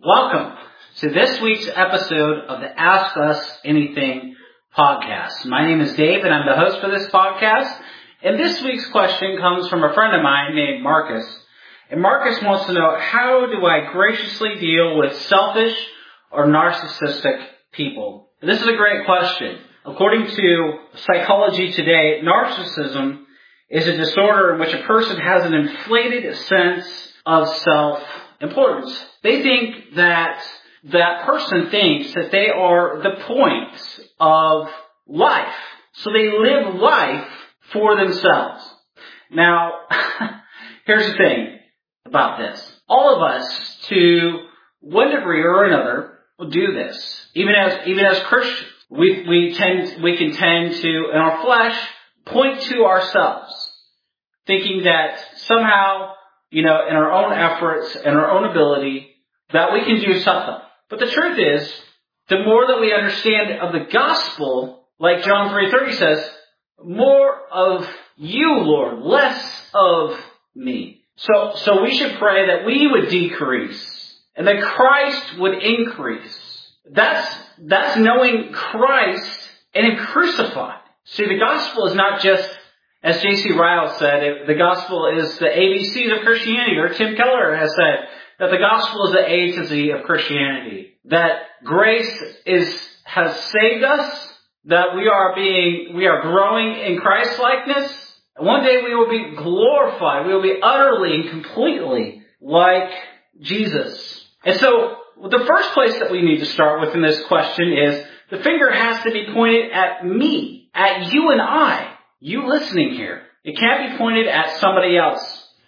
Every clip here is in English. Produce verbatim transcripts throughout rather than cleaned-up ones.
Welcome to this week's episode of the Ask Us Anything podcast. My name is Dave and I'm the host for this podcast. And this week's question comes from a friend of mine named Marcus. And Marcus wants to know, how do I graciously deal with selfish or narcissistic people? This is a great question. According to Psychology Today, narcissism is a disorder in which a person has an inflated sense of self-importance. They think that that person thinks that they are the point of life. So they live life for themselves. Now, here's the thing about this. All of us, to one degree or another, will do this. Even as even as Christians, we we tend we can tend to, in our flesh, point to ourselves, thinking that somehow, you know, in our own efforts and our own ability, that we can do something. But the truth is, the more that we understand of the gospel, like John three thirty says, more of you, Lord, less of me. So, so we should pray that we would decrease and that Christ would increase. That's, that's knowing Christ and Him crucified. See, the gospel is not just, as J C Ryle said, the gospel is the A B Cs of Christianity, or Tim Keller has said that the gospel is the A to Z of Christianity. That grace is, has saved us, that we are being, we are growing in Christ likeness. One day we will be glorified. We will be utterly and completely like Jesus. And so the first place that we need to start with in this question is the finger has to be pointed at me, at you and I, you listening here. It can't be pointed at somebody else.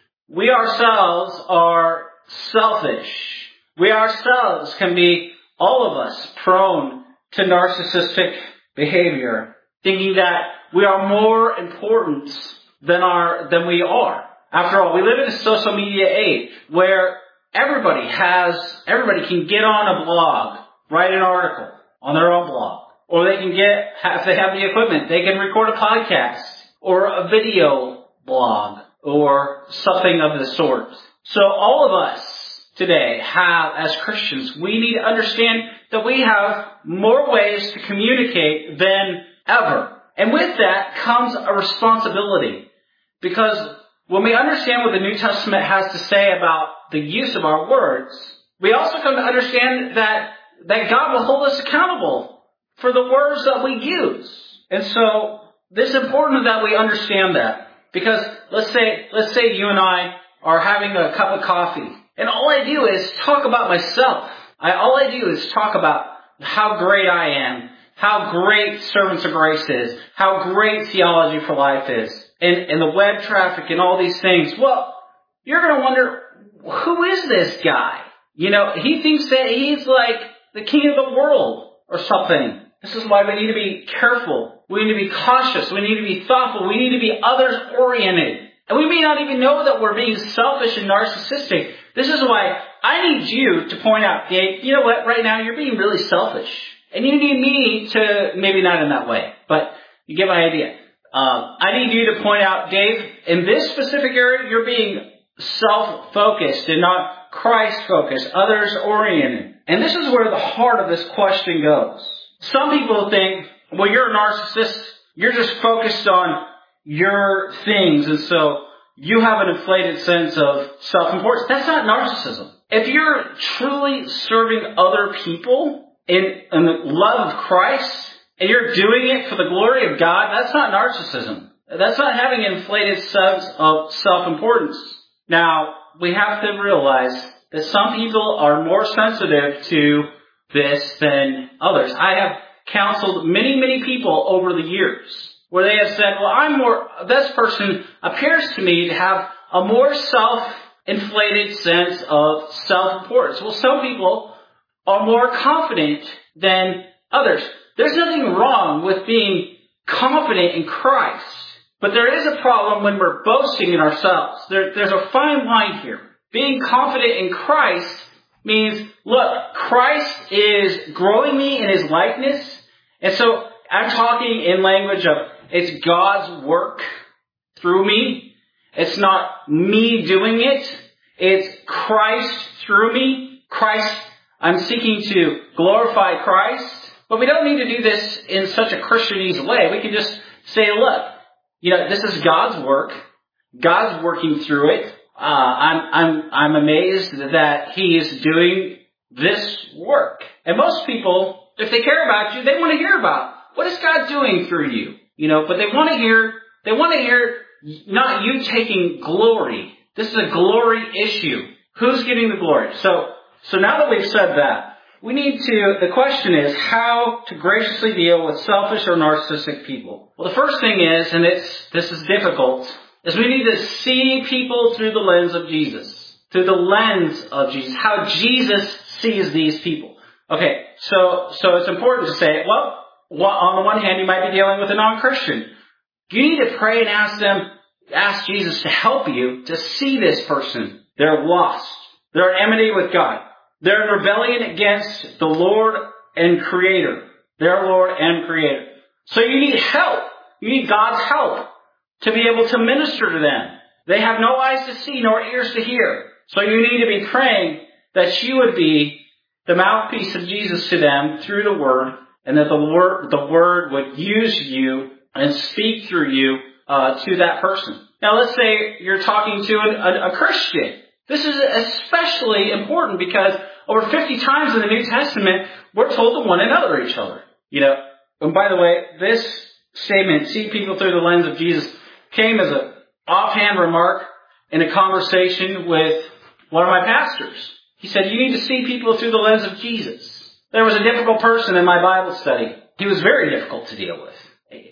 We ourselves are selfish. We ourselves can be, all of us, prone to narcissistic behavior, thinking that we are more important than our than we are. After all, we live in a social media age where everybody has, everybody can get on a blog, write an article on their own blog, or they can get, if they have the equipment, they can record a podcast or a video blog or something of the sort. So all of us today have, as Christians, we need to understand that we have more ways to communicate than ever. And with that comes a responsibility. Because when we understand what the New Testament has to say about the use of our words, we also come to understand that, that God will hold us accountable for the words that we use. And so it's important that we understand that. Because let's say, let's say you and I are having a cup of coffee, and all I do is talk about myself. I, all I do is talk about how great I am, how great Servants of Grace is, how great Theology for Life is, and, and the web traffic and all these things. Well, you're going to wonder, who is this guy? You know, he thinks that he's like the king of the world or something. This is why we need to be careful. We need to be cautious. We need to be thoughtful. We need to be others-oriented. And we may not even know that we're being selfish and narcissistic. This is why I need you to point out, Dave, you know what, right now you're being really selfish. And you need me to, maybe not in that way, but you get my idea. Um, I need you to point out, Dave, in this specific area, you're being self-focused and not Christ-focused, others-oriented. And this is where the heart of this question goes. Some people think, well, you're a narcissist. You're just focused on your things, and so you have an inflated sense of self-importance. That's not narcissism. If you're truly serving other people in, in the love of Christ, and you're doing it for the glory of God, that's not narcissism. That's not having an inflated sense of self-importance. Now, we have to realize that some people are more sensitive to this than others. I have counseled many, many people over the years where they have said, well, I'm more, this person appears to me to have a more self-inflated sense of self-importance. Well, some people are more confident than others. There's nothing wrong with being confident in Christ, but there is a problem when we're boasting in ourselves. There, there's a fine line here. Being confident in Christ means, look, Christ is growing me in His likeness, and so I'm talking in language of, it's God's work through me. It's not me doing it. It's Christ through me. Christ I'm seeking to glorify Christ. But we don't need to do this in such a Christianese way. We can just say, look, you know, this is God's work. God's working through it. Uh, I'm, I'm, I'm amazed that He is doing this work. And most people, if they care about you, they want to hear about what is God doing through you. You know, but they want to hear, they want to hear not you taking glory. This is a glory issue. Who's getting the glory? So, so now that we've said that, we need to, the question is how to graciously deal with selfish or narcissistic people. Well, the first thing is, and it's, this is difficult, is we need to see people through the lens of Jesus. Through the lens of Jesus. How Jesus sees these people. Okay, so, so it's important to say, well, on the one hand, you might be dealing with a non-Christian. You need to pray and ask them, ask Jesus to help you to see this person. They're lost. They're at enmity with God. They're in rebellion against the Lord and Creator. Their Lord and Creator. So you need help. You need God's help to be able to minister to them. They have no eyes to see nor ears to hear. So you need to be praying that you would be the mouthpiece of Jesus to them through the Word, and that the Word, the Word would use you and speak through you uh, to that person. Now let's say you're talking to an, a, a Christian. This is especially important because over fifty times in the New Testament, we're told to one another each other. You know, and by the way, this statement, see people through the lens of Jesus, came as an offhand remark in a conversation with one of my pastors. He said, you need to see people through the lens of Jesus. There was a difficult person in my Bible study. He was very difficult to deal with.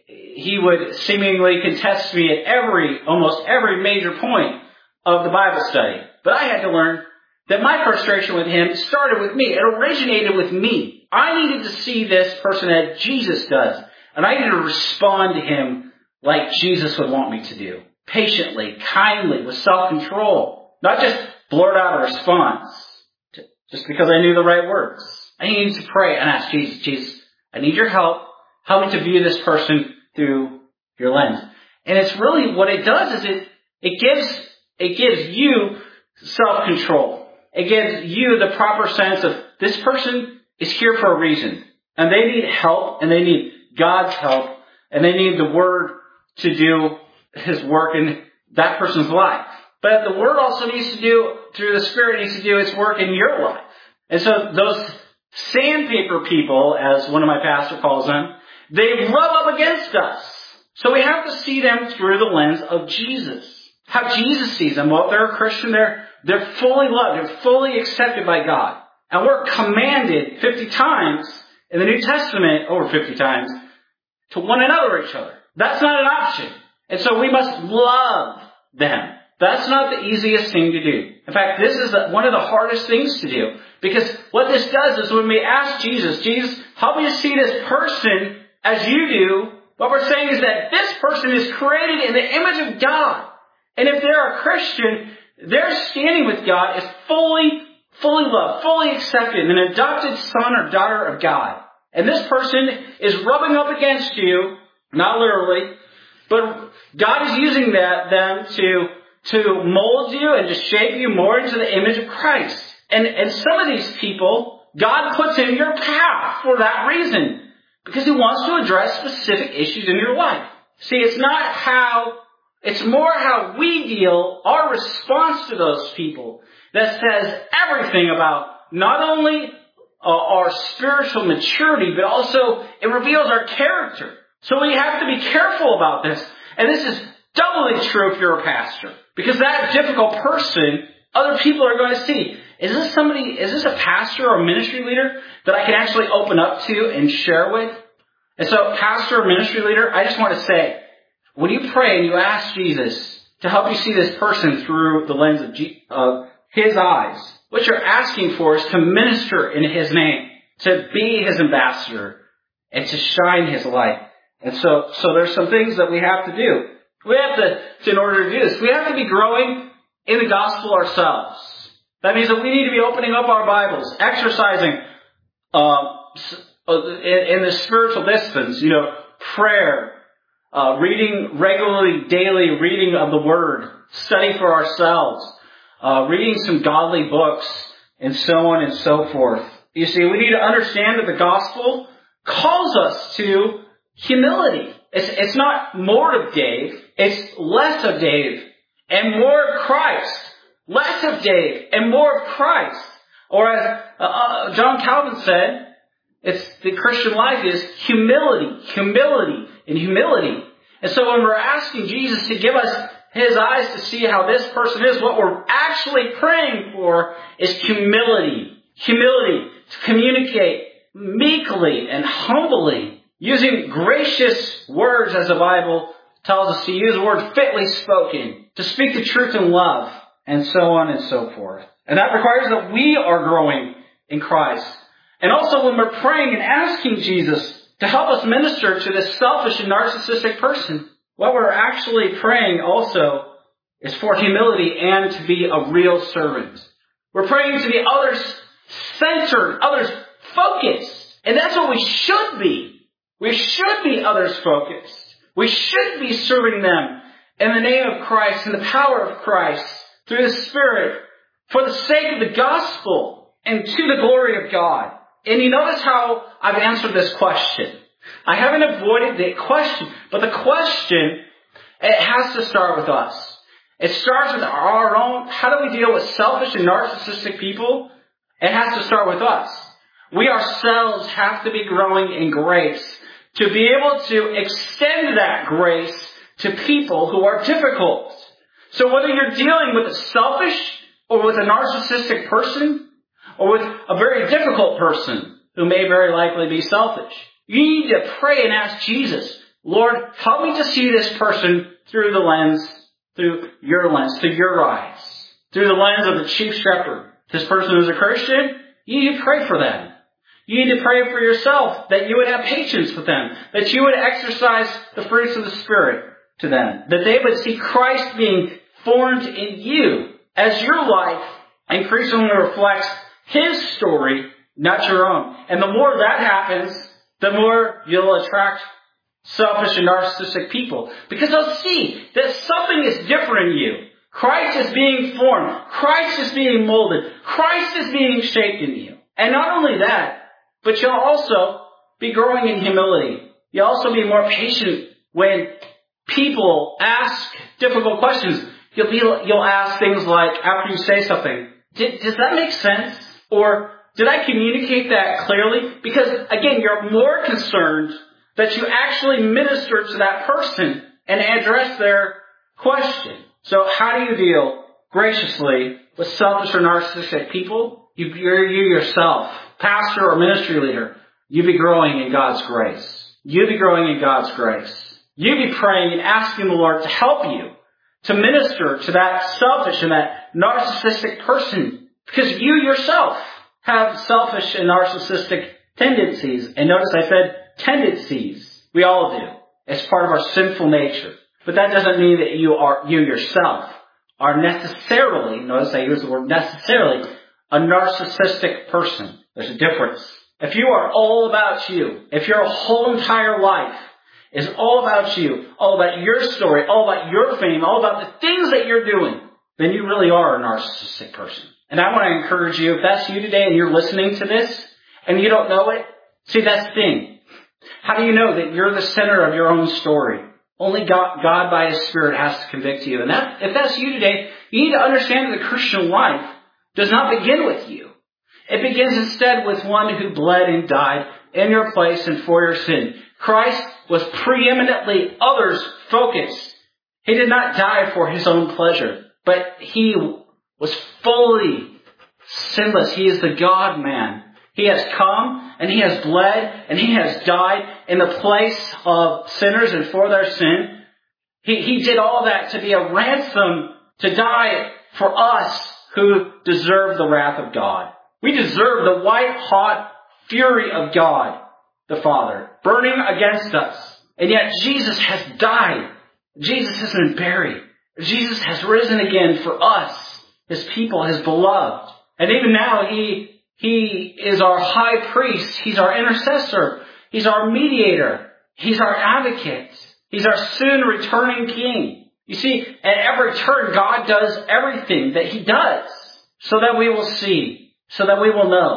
He would seemingly contest me at every, almost every major point of the Bible study. But I had to learn that my frustration with him started with me. It originated with me. I needed to see this person as Jesus does. And I needed to respond to him like Jesus would want me to do. Patiently, kindly, with self-control. Not just blurt out a response. Just because I knew the right words. I needed to pray and ask Jesus, Jesus, I need your help. Help me to view this person through your lens. And it's really what it does is it, it gives, it gives you self-control. It gives you the proper sense of this person is here for a reason. And they need help and they need God's help and they need the Word to do His work in that person's life. But the Word also needs to do, through the Spirit, needs to do its work in your life. And so those sandpaper people, as one of my pastors calls them, they rub up against us. So we have to see them through the lens of Jesus. How Jesus sees them. Well, if they're a Christian, they're, they're fully loved. They're fully accepted by God. And we're commanded fifty times in the New Testament, over fifty times, to one another each other. That's not an option. And so we must love them. That's not the easiest thing to do. In fact, this is one of the hardest things to do. Because what this does is when we ask Jesus, Jesus, help me to see this person as you do, what we're saying is that this person is created in the image of God. And if they're a Christian, their standing with God is fully, fully loved, fully accepted, an adopted son or daughter of God. And this person is rubbing up against you, not literally, but God is using that them to to mold you and to shape you more into the image of Christ. And, and some of these people, God puts in your path for that reason. Because He wants to address specific issues in your life. See, it's not how, it's more how we deal, our response to those people, that says everything about not only uh, our spiritual maturity, but also it reveals our character. So we have to be careful about this. And this is doubly true if you're a pastor. Because that difficult person, other people are going to see, is this somebody, is this a pastor or a ministry leader that I can actually open up to and share with? And so, pastor or ministry leader, I just want to say, when you pray and you ask Jesus to help you see this person through the lens of, G- of His eyes, what you're asking for is to minister in His name, to be His ambassador, and to shine His light. And so, so there's some things that we have to do. We have to, in order to do this, we have to be growing in the gospel ourselves. That means that we need to be opening up our Bibles, exercising uh, in, in the spiritual disciplines, you know, prayer, uh, reading regularly, daily reading of the Word, study for ourselves, uh, reading some godly books, and so on and so forth. You see, we need to understand that the gospel calls us to humility. It's, it's not more of Dave, it's less of Dave and more of Christ. Less of Dave and more of Christ. Or as uh, John Calvin said, it's the Christian life is humility, humility, and humility. And so when we're asking Jesus to give us His eyes to see how this person is, what we're actually praying for is humility. Humility to communicate meekly and humbly, using gracious words as the Bible tells us to use the word fitly spoken, to speak the truth in love, and so on and so forth. And that requires that we are growing in Christ. And also when we're praying and asking Jesus to help us minister to this selfish and narcissistic person, what we're actually praying also is for humility and to be a real servant. We're praying to be others-centered, others-focused. And that's what we should be. We should be others-focused. We should be serving them in the name of Christ, in the power of Christ, through the Spirit, for the sake of the gospel, and to the glory of God. And you notice how I've answered this question. I haven't avoided the question, but the question, it has to start with us. It starts with our own, how do we deal with selfish and narcissistic people? It has to start with us. We ourselves have to be growing in grace to be able to extend that grace to people who are difficult. So whether you're dealing with a selfish or with a narcissistic person or with a very difficult person who may very likely be selfish, you need to pray and ask Jesus, Lord, help me to see this person through the lens, through your lens, through your eyes, through the lens of the chief shepherd. This person who's a Christian, you need to pray for them. You need to pray for yourself that you would have patience with them, that you would exercise the fruits of the Spirit to them, that they would see Christ being formed in you as your life increasingly reflects His story, not your own. And the more that happens, the more you'll attract selfish and narcissistic people, because they'll see that something is different in you. Christ is being formed. Christ is being molded. Christ is being shaped in you. And not only that, but you'll also be growing in humility. You'll also be more patient when people ask difficult questions. You'll be, you'll ask things like, after you say something, Did, does that make sense? Or did I communicate that clearly? Because again, you're more concerned that you actually minister to that person and address their question. So how do you deal graciously with selfish or narcissistic people? You, you're you yourself, pastor or ministry leader, you be growing in God's grace. You be growing in God's grace. You be praying and asking the Lord to help you to minister to that selfish and that narcissistic person, because you yourself have selfish and narcissistic tendencies. And notice I said tendencies. We all do. It's part of our sinful nature. But that doesn't mean that you are, you yourself are necessarily, notice I use the word necessarily, a narcissistic person. There's a difference. If you are all about you, if your whole entire life is all about you, all about your story, all about your fame, all about the things that you're doing, then you really are a narcissistic person. And I want to encourage you, if that's you today and you're listening to this and you don't know it, see, that's the thing. How do you know that you're the center of your own story? Only God, God by His Spirit has to convict you. And that, if that's you today, you need to understand that the Christian life does not begin with you. It begins instead with one who bled and died in your place and for your sin. Christ was preeminently others-focused. He did not die for His own pleasure, but He was fully sinless. He is the God-man. He has come and He has bled and He has died in the place of sinners and for their sin. He, he did all that to be a ransom, to die for us who deserve the wrath of God. We deserve the white-hot fury of God, the Father, burning against us. And yet Jesus has died. Jesus has been buried. Jesus has risen again for us, His people, His beloved. And even now, He He is our high priest. He's our intercessor. He's our mediator. He's our advocate. He's our soon returning King. You see, at every turn, God does everything that He does so that we will see, so that we will know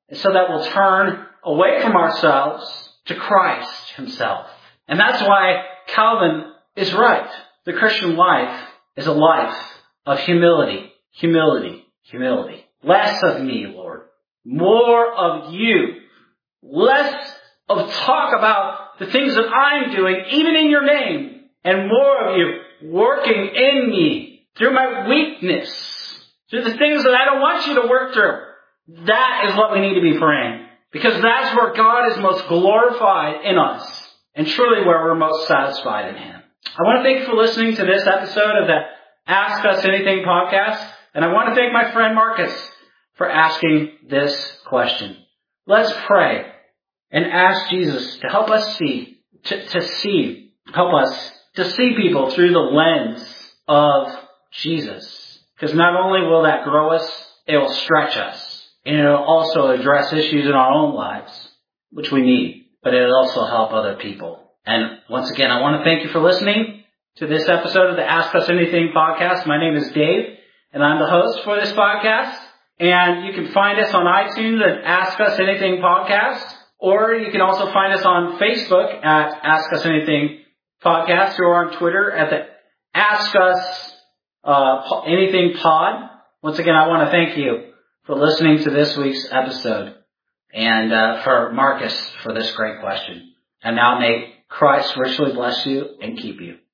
so that we'll turn away from ourselves to Christ himself. And that's why Calvin is right. The Christian life is a life of humility, humility, humility. Less of me, Lord. More of you. Less of talk about the things that I'm doing, even in your name. And more of you working in me through my weakness, through the things that I don't want you to work through. That is what we need to be praying. Because that's where God is most glorified in us. And truly where we're most satisfied in Him. I want to thank you for listening to this episode of the Ask Us Anything podcast. And I want to thank my friend Marcus for asking this question. Let's pray and ask Jesus to help us see, to, to see, help us to see people through the lens of Jesus. Because not only will that grow us, it will stretch us. And it will also address issues in our own lives, which we need. But it will also help other people. And once again, I want to thank you for listening to this episode of the Ask Us Anything podcast. My name is Dave, and I'm the host for this podcast. And you can find us on iTunes at Ask Us Anything Podcast. Or you can also find us on Facebook at Ask Us Anything Podcast, or on Twitter at the Ask Us uh, Anything Pod. Once again, I want to thank you for listening to this week's episode. And uh, for Marcus for this great question. And now may Christ richly bless you and keep you.